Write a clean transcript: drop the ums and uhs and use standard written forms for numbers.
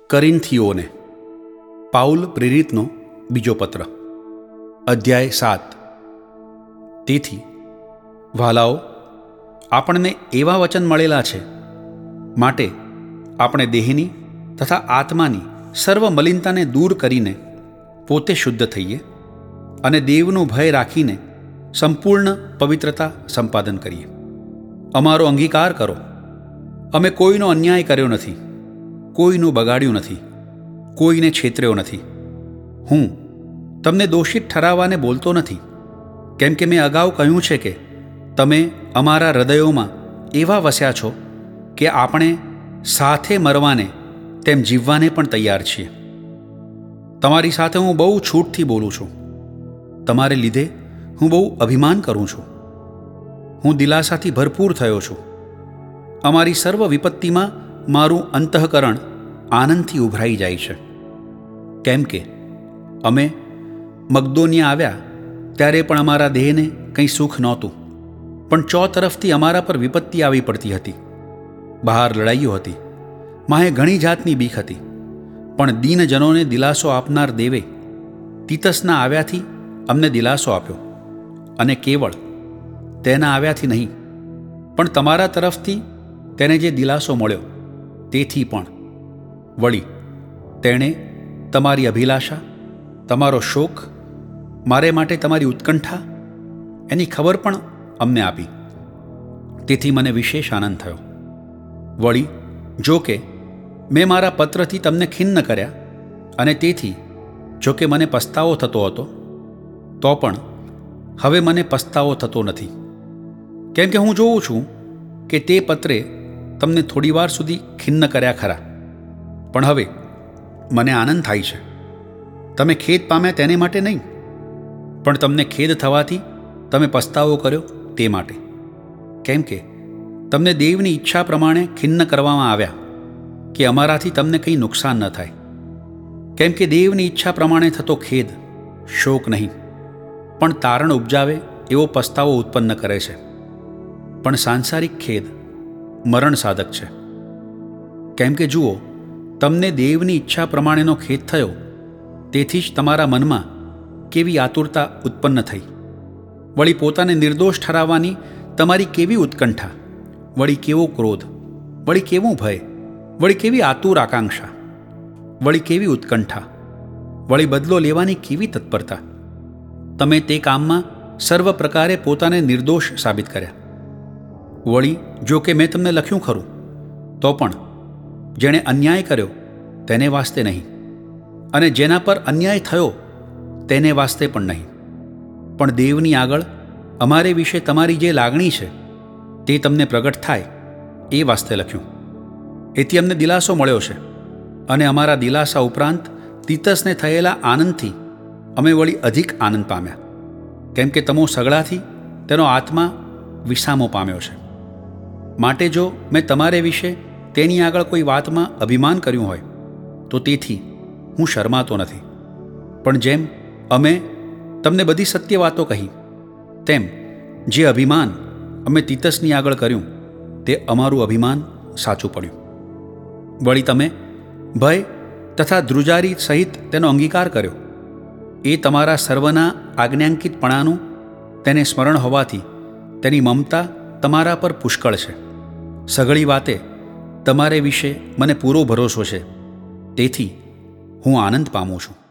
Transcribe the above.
કરિન્થીઓને Paul પ્રેરિતનો બીજો પત્ર, અધ્યાય 7। તેથી વહાલાઓ, આપણને એવા વચન મળેલા છે, માટે આપણે દેહની તથા આત્માની સર્વ મલિનતાને દૂર કરીને પોતે શુદ્ધ થઈએ અને દેવનું ભય રાખીને સંપૂર્ણ પવિત્રતા સંપાદન કરીએ। અમારો અંગીકાર કરો। અમે કોઈનો અન્યાય કર્યો નથી, કોઈનું બગાડ્યું નથી, કોઈને છેતર્યો નથી। હું તમને દોષિત ઠરાવવાને બોલતો નથી, કેમ કે મેં અગાઉ કહ્યું છે કે તમે અમારા હૃદયોમાં એવા વસ્યા છો કે આપણે સાથે મરવાને તેમ જીવવાને પણ તૈયાર છીએ। તમારી સાથે હું બહુ છૂટથી બોલું છું, તમારે લીધે હું બહુ અભિમાન કરું છું। હું દિલાસાથી ભરપૂર થયો છું। અમારી સર્વ વિપત્તિમાં મારું અંતઃકરણ આનંદથી ઉભરાઈ જાય છે, કેમ કે અમે મકદોનિયા આવ્યા ત્યારે પણ અમારા દેહને કંઈ સુખ નહોતું, પણ ચોતરફથી અમારા પર વિપત્તિ આવી પડતી હતી। બહાર લડાઈઓ હતી, માહે ઘણી જાતની બીક હતી, પણ દીનજનોને દિલાસો આપનાર દેવે તીતસના આવ્યાથી અમને દિલાસો આપ્યો, અને કેવળ તેના આવ્યાથી નહીં, પણ તમારા તરફથી તેને જે દિલાસો મળ્યો તેથી પણ। વળી તેણે તમારી અભિલાષા, તમારો શોક, મારે માટે તમારી ઉત્કંઠા એની ખબર પણ અમને આપી, તેથી મને વિશેષ આનંદ થયો। વળી જો કે મેં મારા પત્રથી તમને ખિન્ન કર્યા, અને તેથી જો કે મને પસ્તાવો થતો હતો, તો પણ હવે મને પસ્તાવો થતો નથી, કેમ કે હું જોઉં છું કે તે પત્રે તમને થોડીવાર સુધી ખિન્ન કર્યા ખરા, પણ હવે મને આનંદ થાય છે। તમે ખેદ પામ્યા તેને માટે નહીં, પણ તમને ખેદ થવાથી તમે પસ્તાવો કર્યો તે માટે, કેમ કે તમને દેવની ઈચ્છા પ્રમાણે ખિન્ન કરવામાં આવ્યા કે અમારાથી તમને કંઈ નુકસાન ન થાય। કેમ કે દેવની ઈચ્છા પ્રમાણે થતો ખેદ શોક નહીં, પણ તારણ ઉપજાવે એવો પસ્તાવો ઉત્પન્ન કરે છે, પણ સાંસારિક ખેદ મરણ સાધક છે। કેમ કે જુઓ, તમને દેવની ઈચ્છા પ્રમાણેનો ખેદ થયો, તેથી જ તમારા મનમાં કેવી આતુરતા ઉત્પન્ન થઈ, વળી પોતાને નિર્દોષ ઠરાવવાની તમારી કેવી ઉત્કંઠા, વળી કેવો ક્રોધ, વળી કેવું ભય, વળી કેવી આતુર આકાંક્ષા, વળી કેવી ઉત્કંઠા, વળી બદલો લેવાની કેવી તત્પરતા। તમે તે કામમાં સર્વ પ્રકારે પોતાને નિર્દોષ સાબિત કર્યા। વળી જો કે મેં તમને લખ્યું ખરું, તો પણ જેણે અન્યાય કર્યો તેને વાસ્તે નહીં, અને જેના પર અન્યાય થયો તેને વાસ્તે પણ નહીં, પણ દેવની આગળ અમારે વિશે તમારી જે લાગણી છે તે તમને પ્રગટ થાય એ વાસ્તે લખ્યું। એથી અમને દિલાસો મળ્યો છે, અને અમારા દિલાસા ઉપરાંત તીતસને થયેલા આનંદથી અમે વળી અધિક આનંદ પામ્યા, કેમ કે તમો સગળાથી તેનો આત્મા વિસામો પામ્યો છે। માટે જો મેં તમારે વિશે તેની આગળ કોઈ વાતમાં અભિમાન કર્યું હોય, તો તેથી હું શરમાતો નથી, પણ જેમ અમે તમને બધી સત્ય વાતો કહી, તેમ જે અભિમાન અમે તીતસની આગળ કર્યું તે અમારું અભિમાન સાચું પડ્યું। વળી તમે ભય તથા ધ્રુજારી સહિત તેનો અંગીકાર કર્યો, એ તમારા સર્વના આજ્ઞાંકિતપણાનું તેને સ્મરણ હોવાથી તેની મમતા તમારા પર પુષ્કળ છે। સઘળી વાતે તમારે વિશે મને પૂરો ભરોસો છે, તેથી હું આનંદ પામું છું।